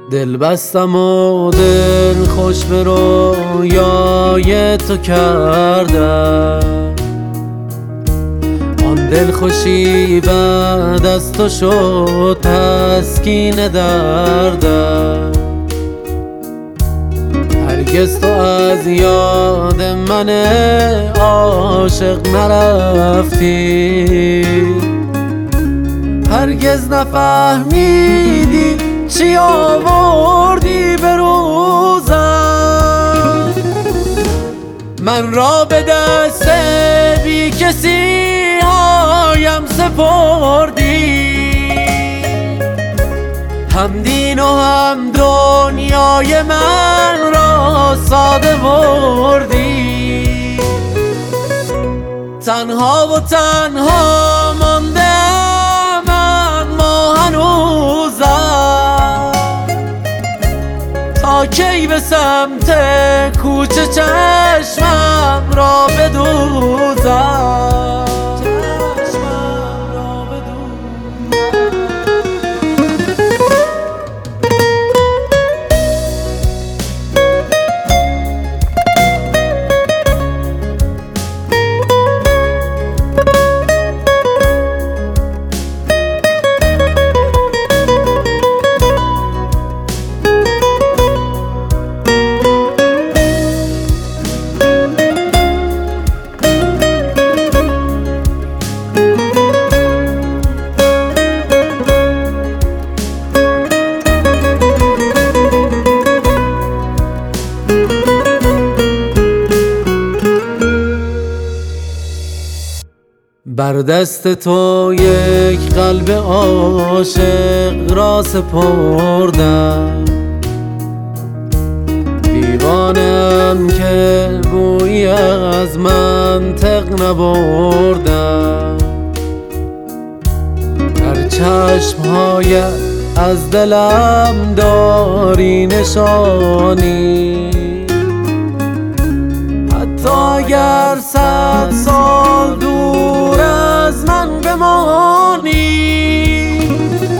دل بستم و دل خوش به رویای تو کردم، آن دل خوشی بعد از تو شد تسکین دردم. هرگز تو از یاد من عاشق نرفتی، هرگز نفهمیدی چی آوردی به روزم. من را به دست بی کسی هایم سپردی، هم دین و هم دنیای من را ساده بردی. تنها و تنها مانده من ما هنوزم، تا کی به سمت کوچه چشمم را بدوزم. بر دست تو یک قلب عاشق را سپردم، دیوانم که بویی از منطق نبردم. در چشمهایت از دلم داری نشانی، حتی اگر 100 سال دور از من بمانی.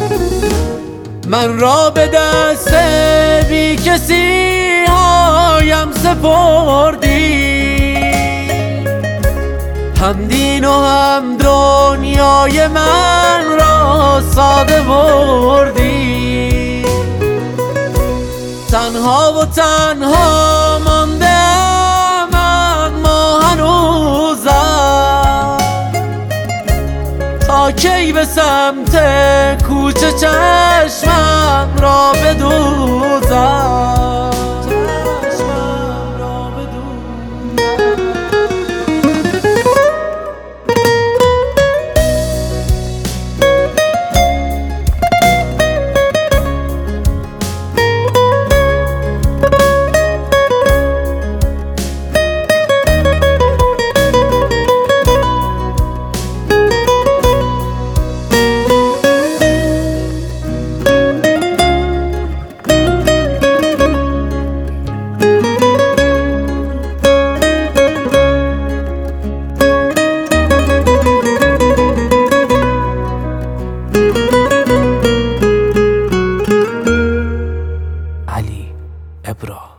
من را به دست بی کسی هایم سپردی، هم دین و هم دنیای من را ساده بردی. تنها و تنها مانده تا کی به سمت کوچه چشمم را بدوزم. علی ابرا.